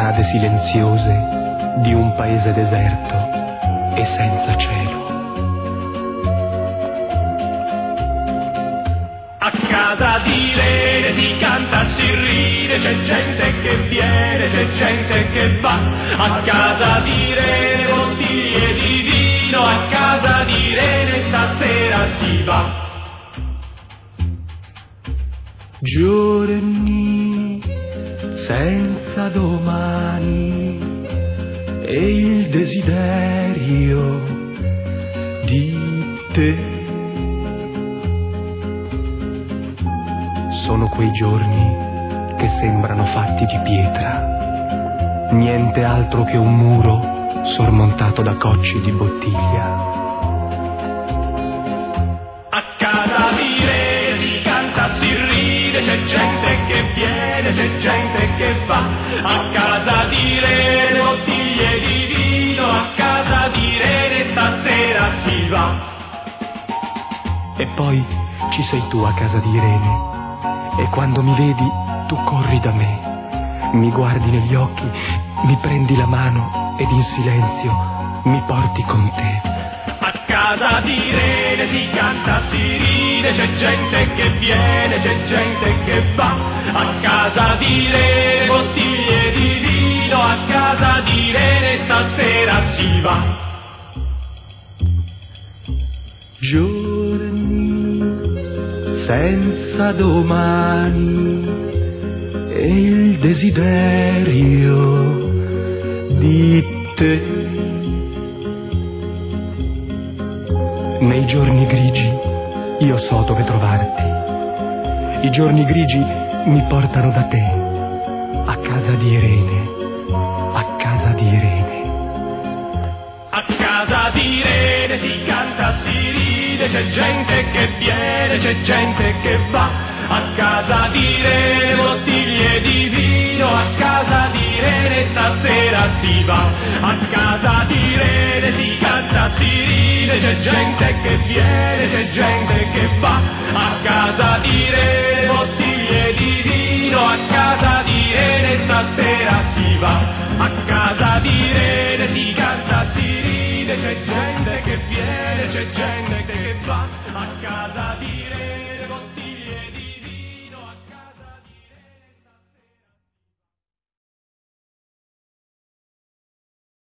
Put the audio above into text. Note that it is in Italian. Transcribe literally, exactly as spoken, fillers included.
strade silenziose di un paese deserto e senza cielo. A casa di Irene si canta, si ride, c'è gente che viene, c'è gente che va. A casa di Irene bottiglie di vino, a casa di Irene stasera si va. Giorni senza domani e il desiderio di te. Sono quei giorni che sembrano fatti di pietra, niente altro che un muro sormontato da cocci di bottiglia. A casa di Irene si canta, si ride, c'è gente che viene, c'è gente che va. A casa di Irene bottiglie di vino, a casa di Irene stasera si va. E poi ci sei tu a casa di Irene, e quando mi vedi tu corri da me, mi guardi negli occhi, mi prendi la mano ed in silenzio mi porti con te. A casa di Irene si canta, si ride, c'è gente che viene, c'è gente che va. A casa di Irene bottiglie di vino, a casa di Irene stasera si va. Giorni senza domani e il desiderio di te. Nei giorni grigi io so dove trovarti. I giorni grigi mi portano da te, a casa di Irene, a casa di Irene. A casa di Irene si canta, si ride, c'è gente che viene, c'è gente che va. A casa di Irene bottiglie di vino, a casa di Irene stasera si va. A casa di Irene si canta, si ride, c'è gente che viene, c'è gente che va. A casa di Irene bottiglie di vino, a casa di Irene stasera si va. A casa di Irene si canta, si ride, c'è gente che viene, c'è gente che va. A casa di Irene